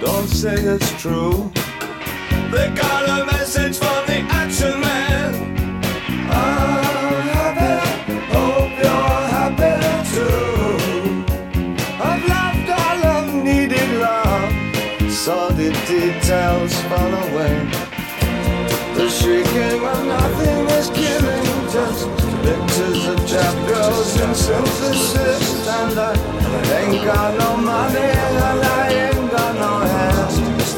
don't say it's true. They got a message from the action man. I'm happy, hope you're happy too. I've loved all I've needed love, saw the details fall away. The shrieking when nothing is killing, just pictures of chapters and synthesis. And I ain't got no money and I ain't got no hands,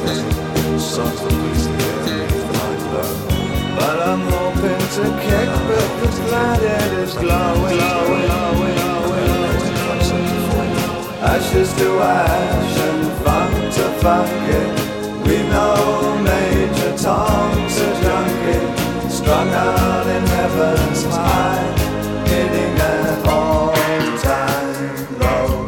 but I'm hoping to kick but the planet is glowing. Ashes to ash and funk to funk it. We know Major Tom's a junkie, strung out in heaven's high, hitting an all-time low.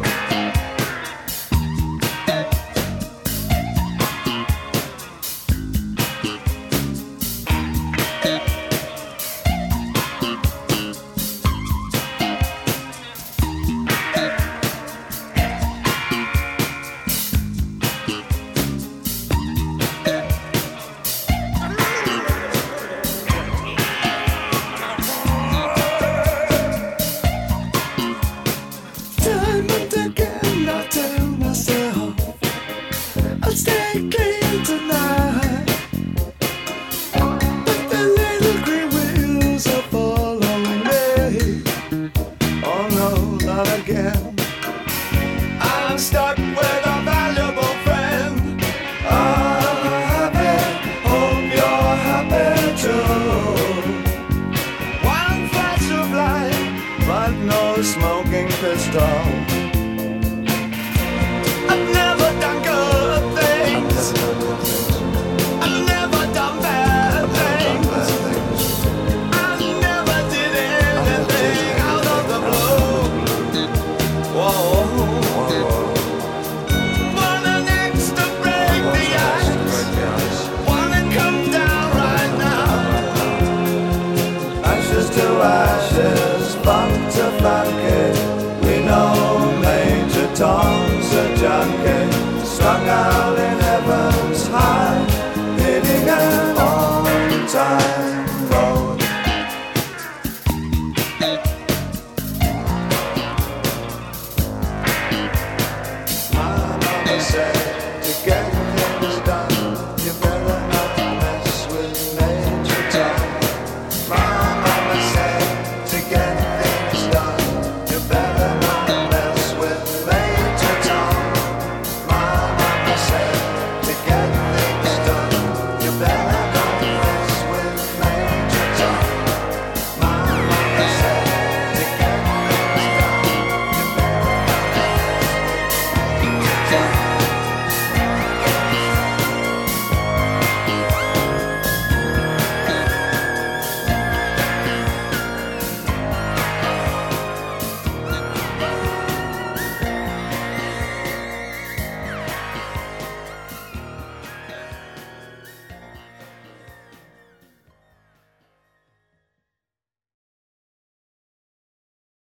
Time and again I tell myself I'll stay clean tonight, but the little green wheels are following me. Oh no, not again. I'm stuck with a valuable friend. I'm happy, hope you're happy too. One flash of light, but no smoking pistol. I've never done good things, I've never done bad things, I never did anything out of the blue. Whoa. Wanna next to break the ice, wanna come down right now. Ashes to ashes, funk to funky. We know Major Tom's a junkie, strung out